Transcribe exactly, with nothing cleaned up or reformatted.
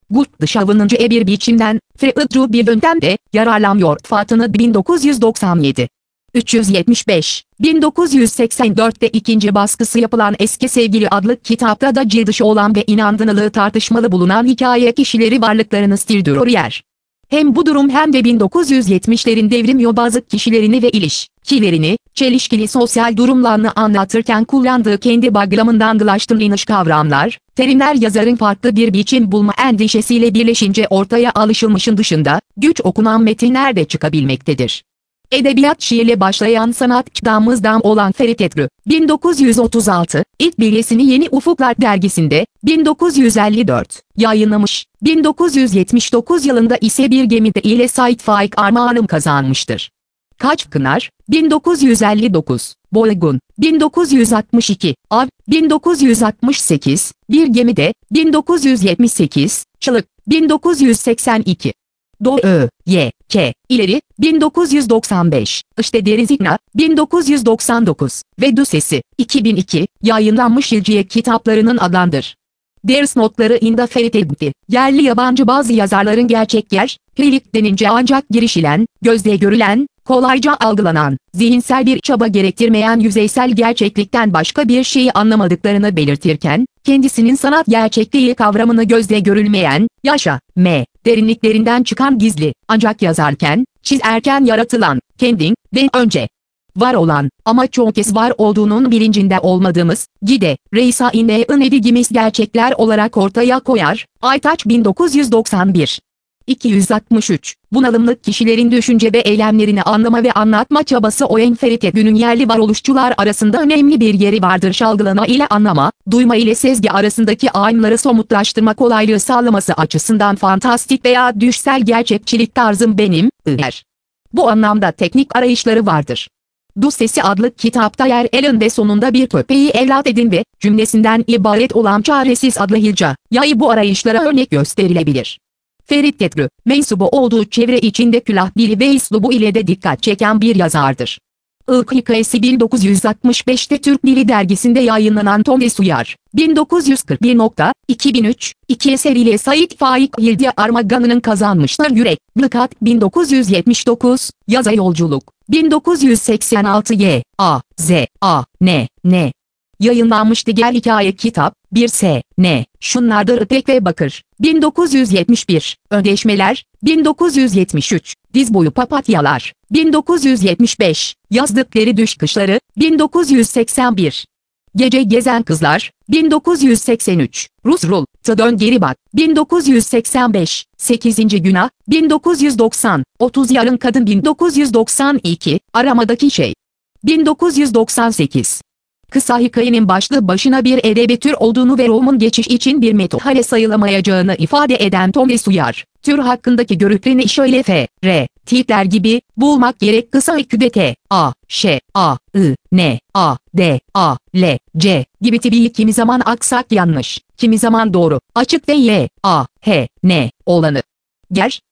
Gut dışavınınca e bir biçimden, freudcu bir yöntemde, yararlanıyor. Fatını bin dokuz yüz doksan yedi. üç yüz yetmiş beş, bin dokuz yüz seksen dört'te ikinci baskısı yapılan Eski Sevgili adlı kitapta da cilt dışı olan ve inandırılığı tartışmalı bulunan hikaye kişileri varlıklarını sürdürüyor yer. Hem bu durum hem de bin dokuz yüz yetmişlerin devrim yobazlık kişilerini ve ilişkilerini, çelişkili sosyal durumlarını anlatırken kullandığı kendi bağlamından dolaştırılmış kavramlar, terimler yazarın farklı bir biçim bulma endişesiyle birleşince ortaya alışılmışın dışında, güç okunan metinler de çıkabilmektedir. Edebiyat şiirle başlayan sanatçıdan olan Ferit Edgü, bin dokuz yüz otuz altı, ilk bilgisini Yeni Ufuklar dergisinde, bin dokuz yüz elli dört, yayınlamış, bin dokuz yüz yetmiş dokuz yılında ise Bir Gemide ile Sait Faik armağanım kazanmıştır. Kaç Kınar, bin dokuz yüz elli dokuz, Boygun, bin dokuz yüz altmış iki, Av, bin dokuz yüz altmış sekiz, Bir Gemide, bin dokuz yüz yetmiş sekiz, Çılık, bin dokuz yüz seksen iki. Do Ö, Y, K, ileri, bin dokuz yüz doksan beş, İşte Derizigna, bin dokuz yüz doksan dokuz ve Du Sesi, iki bin iki, yayınlanmış Hilciye kitaplarının adlandır. Ders notları inda Ferit Edgü, yerli yabancı bazı yazarların gerçek yer, hilik denince ancak girişilen, gözle görülen, kolayca algılanan, zihinsel bir çaba gerektirmeyen yüzeysel gerçeklikten başka bir şeyi anlamadıklarını belirtirken, kendisinin sanat gerçekliği kavramını gözle görülmeyen, yaşa, m, derinliklerinden çıkan gizli, ancak yazarken, çizerken yaratılan, kendinden önce var olan, ama çoğu kez var olduğunun bilincinde olmadığımız, gide, Reisa İnne'ın edilgimiz gerçekler olarak ortaya koyar. Aytaç bin dokuz yüz doksan bir. iki yüz altmış üç, bunalımlı kişilerin düşünce ve eylemlerini anlama ve anlatma çabası Oyen Ferit Edgü'nün yerli varoluşçular arasında önemli bir yeri vardır. Çalgılama ile anlama, duyma ile sezgi arasındaki ayrımları somutlaştırma kolaylığı sağlaması açısından fantastik veya düşsel gerçekçilik tarzım benim, ıher. Bu anlamda teknik arayışları vardır. Du Sesi adlı kitapta yer elinde sonunda bir köpeği evlat edin ve cümlesinden ibaret olan Çaresiz adlı hilca, yayı bu arayışlara örnek gösterilebilir. Ferit Edgü, mensubu olduğu çevre içinde külah dili ve üslubu ile de dikkat çeken bir yazardır. Ilk hikayesi bin dokuz yüz altmış beş'te Türk Dili dergisinde yayınlanan Thomas Uyar, bin dokuz yüz kırk bir, iki bin üç, iki eseriyle Sait Faik Hildiye armağanını kazanmıştır. Yürek, Blıkat, bin dokuz yüz yetmiş dokuz, Yaza Yolculuk, bin dokuz yüz seksen altı Y, A, Z, A, N, N. Yayınlanmış diğer hikaye kitap, bir S, N, şunlardır: İpek ve Bakır, bin dokuz yüz yetmiş bir, Ödeşmeler, bin dokuz yüz yetmiş üç, Diz Boyu Papatyalar, bin dokuz yüz yetmiş beş, Yazdıkları Düş Kışları, bin dokuz yüz seksen bir. Gece Gezen Kızlar, bin dokuz yüz seksen üç, Rus Rul, Dön Geri Bak, bin dokuz yüz seksen beş, sekizinci Günah, bin dokuz yüz doksan, otuz Yarın Kadın, bin dokuz yüz doksan iki, Aramadaki Şey, bin dokuz yüz doksan sekiz. Kısa hikayenin başlı başına bir edebi tür olduğunu ve roman geçiş için bir metodhale sayılamayacağını ifade eden Thomas Uyar, tür hakkındaki görüşlerini şöyle F, R, tipler gibi bulmak gerek: kısa hikâye T, A, Ş, A, I, N, A, D, A, L, C gibi tipi kimi zaman aksak yanlış, kimi zaman doğru, açık ve Y, A, H, N olanı. Ger,